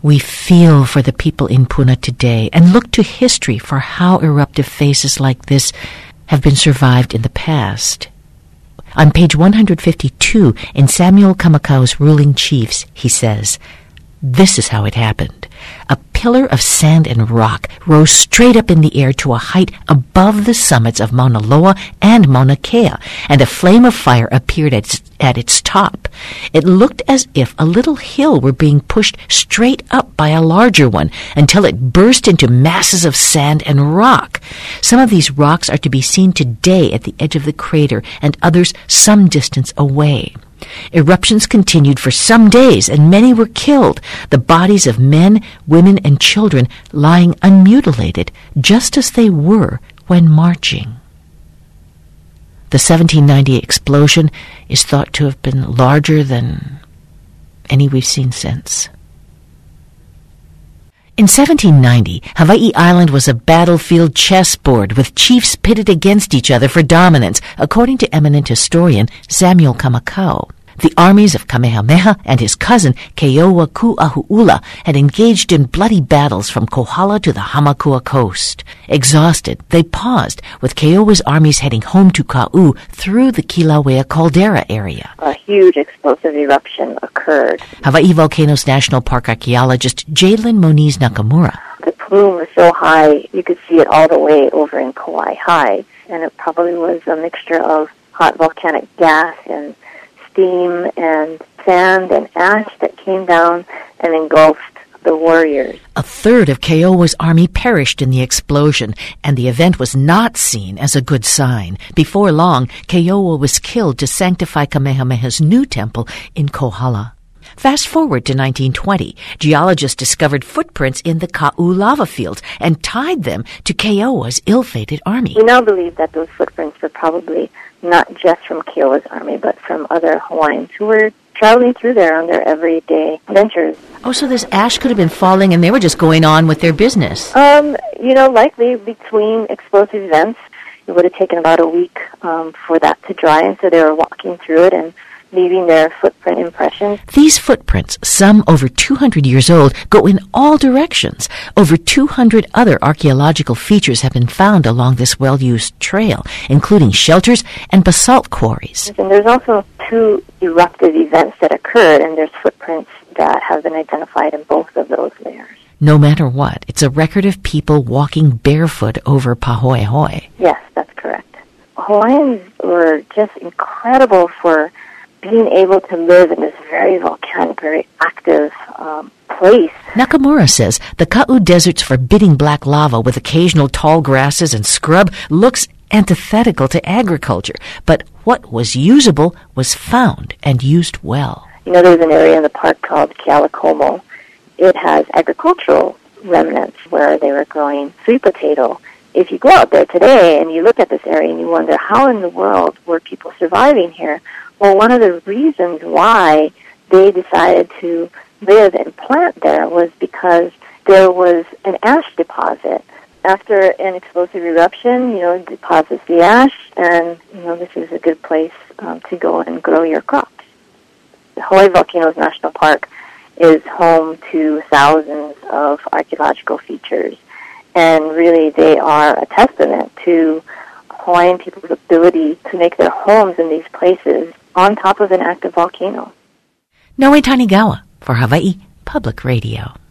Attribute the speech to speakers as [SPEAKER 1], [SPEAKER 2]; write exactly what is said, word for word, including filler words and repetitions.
[SPEAKER 1] We feel for the people in Puna today and look to history for how eruptive phases like this have been survived in the past. On page one hundred fifty-two in Samuel Kamakao's Ruling Chiefs, he says, "This is how it happened. A pillar of sand and rock rose straight up in the air to a height above the summits of Mauna Loa and Mauna Kea, and a flame of fire appeared at its, at its top. It looked as if a little hill were being pushed straight up by a larger one until it burst into masses of sand and rock. Some of these rocks are to be seen today at the edge of the crater and others some distance away. Eruptions continued for some days, and many were killed, the bodies of men, women, and children lying unmutilated, just as they were when marching." The seventeen ninety explosion is thought to have been larger than any we've seen since. In seventeen ninety, Hawaii Island was a battlefield chessboard with chiefs pitted against each other for dominance, according to eminent historian Samuel Kamakau. The armies of Kamehameha and his cousin Keoua Ku'ahu'ula had engaged in bloody battles from Kohala to the Hamakua coast. Exhausted, they paused, with Keoua's armies heading home to Ka'u through the Kilauea caldera area.
[SPEAKER 2] A huge explosive eruption occurred.
[SPEAKER 1] Hawaii Volcanoes National Park archaeologist Jalen Moniz Nakamura.
[SPEAKER 2] The plume was so high, you could see it all the way over in Kauai High, and it probably was a mixture of hot volcanic gas and steam and sand and ash that came down and engulfed the warriors.
[SPEAKER 1] A third of Keoua's army perished in the explosion, and the event was not seen as a good sign. Before long, Keoua was killed to sanctify Kamehameha's new temple in Kohala. Fast forward to nineteen twenty, geologists discovered footprints in the Ka'u lava fields and tied them to Keoua's ill-fated army.
[SPEAKER 2] We now believe that those footprints were probably not just from Keoua's army, but from other Hawaiians who were traveling through there on their everyday ventures.
[SPEAKER 1] Oh, so this ash could have been falling and they were just going on with their business.
[SPEAKER 2] Um, you know, likely between explosive events, it would have taken about a week um, for that to dry, and so they were walking through it and leaving their footprint impressions.
[SPEAKER 1] These footprints, some over two hundred years old, go in all directions. Over two hundred other archaeological features have been found along this well-used trail, including shelters and basalt quarries.
[SPEAKER 2] And there's also two eruptive events that occurred, and there's footprints that have been identified in both of those layers.
[SPEAKER 1] No matter what, it's a record of people walking barefoot over Pahoehoe.
[SPEAKER 2] Yes, that's correct. Hawaiians were just incredible for being able to live in this very volcanic, very active um, place.
[SPEAKER 1] Nakamura says the Ka'u Desert's forbidding black lava with occasional tall grasses and scrub looks antithetical to agriculture, but what was usable was found and used well.
[SPEAKER 2] You know, there's an area in the park called Kealakomo. It has agricultural remnants where they were growing sweet potato. If you go out there today and you look at this area and you wonder how in the world were people surviving here, well, one of the reasons why they decided to live and plant there was because there was an ash deposit. After an explosive eruption, you know, it deposits the ash, and, you know, this is a good place um, to go and grow your crops. The Hawaii Volcanoes National Park is home to thousands of archaeological features, and really they are a testament to Hawaiian people's ability to make their homes in these places on top of an active volcano.
[SPEAKER 1] Noe Tanigawa for Hawaii Public Radio.